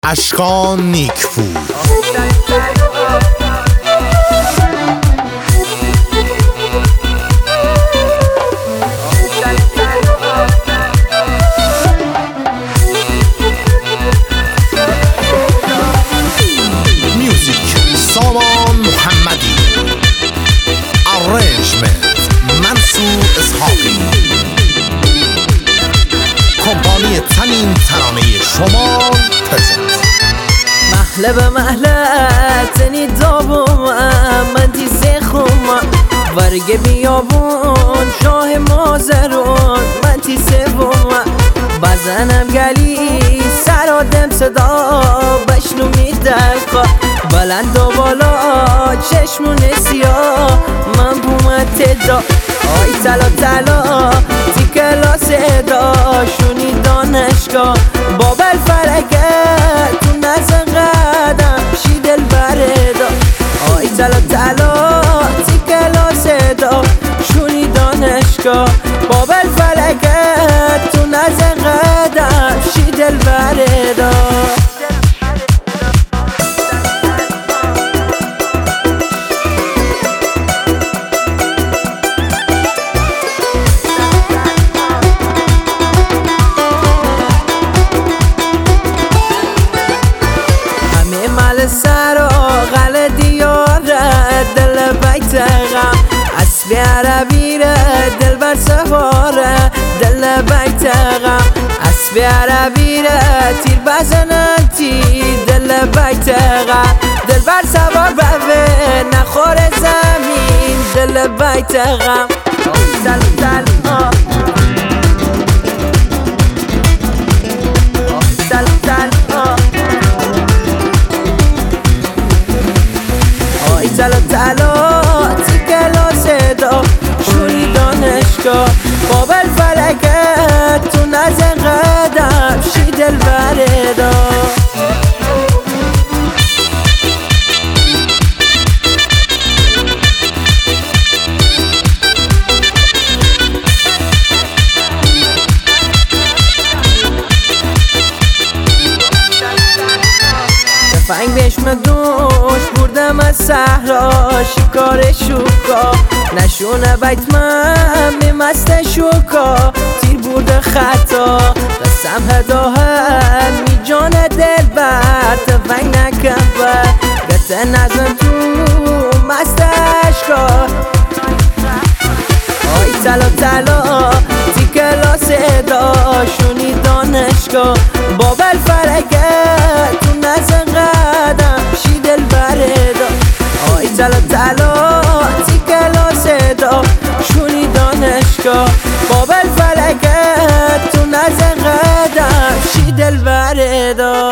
اشکان نیکپور میوزیک سامان محمدی، ارنجمنت منصور اسحاقی، کمپانی تنین ترانه شمال پرزنت. محله به محله تنی دابم من دیزه خوما ورگه بیابون شاه مازرون من تیسه بوم بزنم گلی سر آدم صدا بشنو میدقا بلند و بالا چشمون سیاه من بوم تدا آی تلا تلا تی کلاس ادا شونی دانشگاه بابل فرکت تو نزن قدم شی دل بردا آی تلا تلا تی کلاس ادا شونی دانشگاه بابل فرکت تو نزن قدم شی دل بردا سر و غل دیاره دل بیت غم اسب عربی ره دل بر سواره دل بیت غم اسب عربی ره تیر بزنن تیر دل بیت غم دل بر سوار بوه نخور زمین دل بیت غم تل تل تل تل تلا تلا تی کلاس دا شوری دانشگاه بابل فرکت تو نزن قدم شی دل بردا فنگ بشم دوش بردم از صحرا شکار شوکا نشونه بیت من میمست شوکا تیر برده خطا قسم هداهن می جان دل بر تفنگ نکن بر گته نزن تو مست اشکا آی تلا تلا تی کلاس ادا شونی دانشگاه بابل فرکت تو نزن قدم شی دل بردا آی تلا تلا تی کلاس ادا شونی دانشگاه بابل فرکت تو نزن قدم شی دل بردا